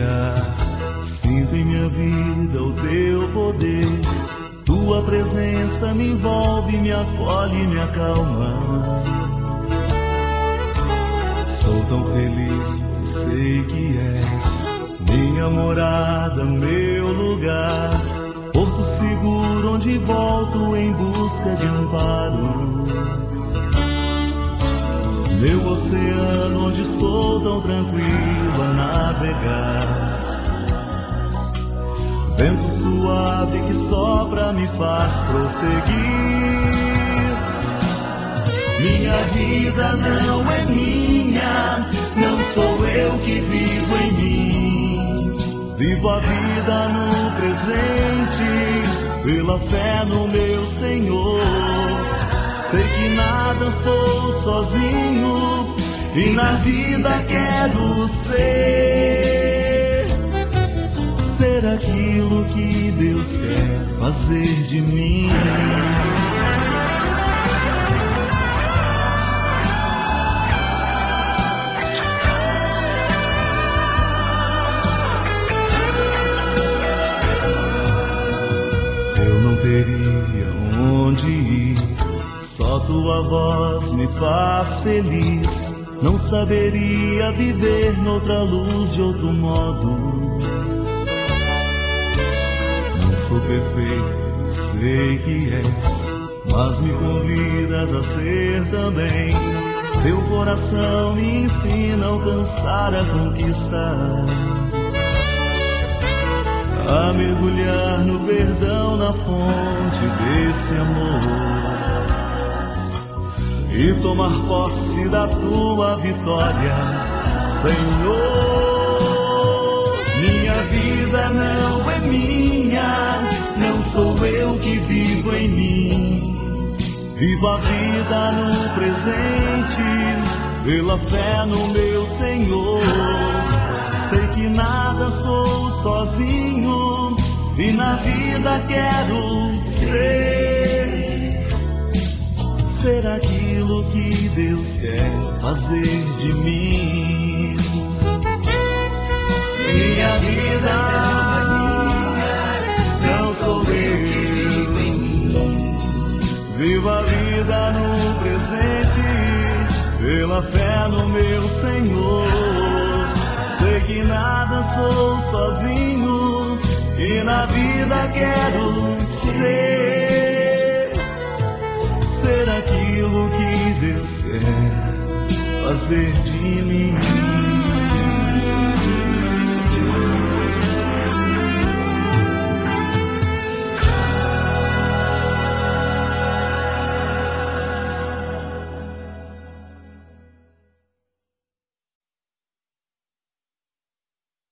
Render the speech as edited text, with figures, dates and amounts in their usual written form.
olhar. Sinto em minha vida o teu poder. Tua presença me envolve, me acolhe, me acalma. Sou tão feliz, sei que és minha morada, meu lugar. Porto seguro onde volto em busca de amparo. Meu oceano onde estou tão tranquilo a navegar. Vento suave que sopra me faz prosseguir. Minha vida não é minha, não sou eu que vivo em mim. Vivo a vida no presente, pela fé no meu Senhor. Sei que nada sou sozinho e na vida quero ser aquilo que Deus quer fazer de mim. Eu não teria onde ir, só tua voz me faz feliz. Não saberia viver noutra luz, de outro modo. Sou perfeito, sei que és, mas me convidas a ser também. Teu coração me ensina a alcançar, a conquistar, a mergulhar no perdão, na fonte desse amor, e tomar posse da tua vitória, Senhor. Minha vida não é minha, não sou eu que vivo em mim. Vivo a vida no presente, pela fé no meu Senhor. Sei que nada sou sozinho e na vida quero ser aquilo que Deus quer fazer de mim. Minha vida não sou eu, vivo a vida no presente, pela fé no meu Senhor. Sei que nada sou sozinho e na vida quero ser aquilo que Deus quer fazer de mim.